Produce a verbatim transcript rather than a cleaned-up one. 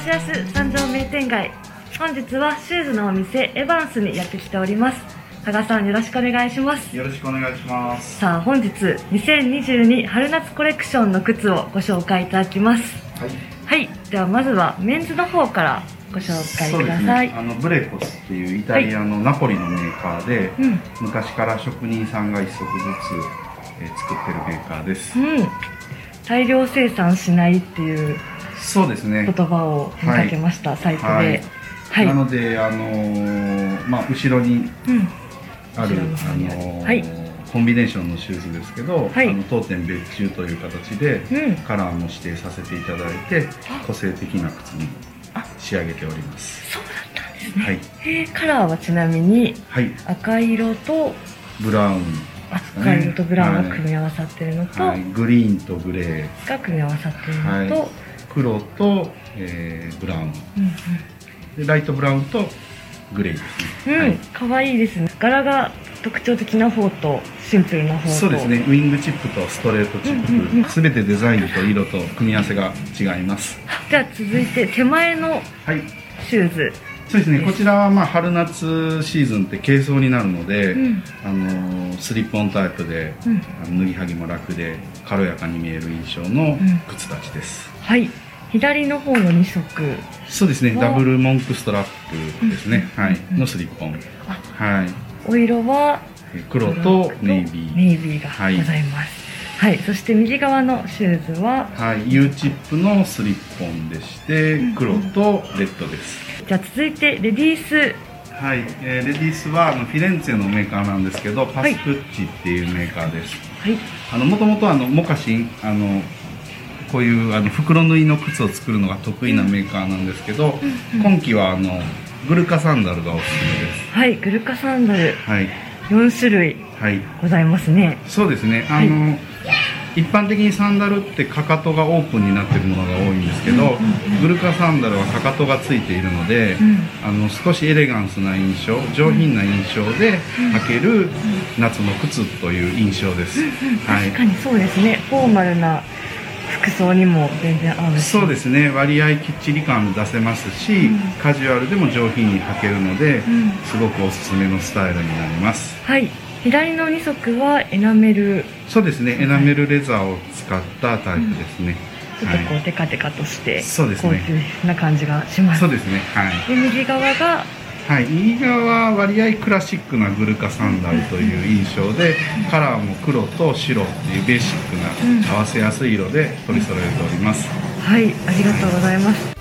シアス三条名店街、本日はシューズのお店エバンスにやってきております。加賀さん、よろしくお願いします。 よろしくお願いします。 さあ、本日にせんにじゅうに春夏コレクションの靴をご紹介いただきます。 はい、 はい、ではまずはメンズの方からご紹介ください。 そうですね、あのブレコスっていうイタリアのナポリのメーカーで、はい、うん、昔から職人さんが一足ずつ、えー、作ってるメーカーです、うん、 大量生産しないっていうそうですね言葉を見かけました、はい、サイトで、はいはい、なので、あのーまあ、後ろにある、うん、あのーはい、コンビネーションのシューズですけど、はい、あの当店別注という形で、うん、カラーも指定させていただいて個性的な靴に仕上げております。 そうだったんですね、はい、えー、カラーはちなみに、はい、赤色とブラウン、 赤色とブラウンが組み合わさってるのと、はい、 グリーンとグレーが組み合わさってるのと、はい、 黒と、えー、ブラウン、うんうん、でライトブラウンとグレーですね。うん、はい、 かわいいですね。柄が特徴的な方とシンプルな方と、 そうですね、ウィングチップとストレートチップ、すべ、うんうん、てデザインと色と組み合わせが違います。 じゃあ続いて手前のシューズ、はい、 そうですね、こちらはまあ春夏シーズンって軽装になるので、うん、あのスリップオンタイプで、うん、あの脱ぎはぎも楽で軽やかに見える印象の靴たちです、 うん、はい。左の方のに足、 そうですね、ダブルモンクストラップですね、うん、はい、のスリップオン、はい、 お色は黒とネイビー、 ネイビーがございます。はい、はい、そして右側のシューズは、 はい、U チップのスリップオンでして、黒とレッドです。 じゃあ続いてレディース。 はい、えー、レディースはあのフィレンツェのメーカーなんですけど、パスクッチっていうメーカーです。はい、あのもともとあのモカシン、あのこういうあの袋縫いの靴を作るのが得意なメーカーなんですけど、うん、今季はあのグルカサンダルがおすすめです。 はい、グルカサンダル、 はい、 よん種類ございますね。はい、 そうですね、あの、はい、一般的にサンダルってかかとがオープンになっているものが多いんですけど、グルカサンダルはかかとがついているので、うん、あの少しエレガンスな印象、上品な印象で履ける夏の靴という印象です。 はい、確かにそうですね、フォーマルな服装にも全然合うし、 そうですね、割合きっちり感出せますし、うん、カジュアルでも上品に履けるので、うん、すごくおすすめのスタイルになります。はい、 左のに足はエナメル、 そうですね、エナメルレザーを使ったタイプですね。 うん、ちょっとこうテカテカとして、 そうですね、 高級な感じがします。 そうですね、はい。 で右側が、 はい、右側は割合クラシックなグルカサンダルという印象で、カラーも黒と白っていうベーシックな合わせやすい色で取り揃えております。 はい、ありがとうございます。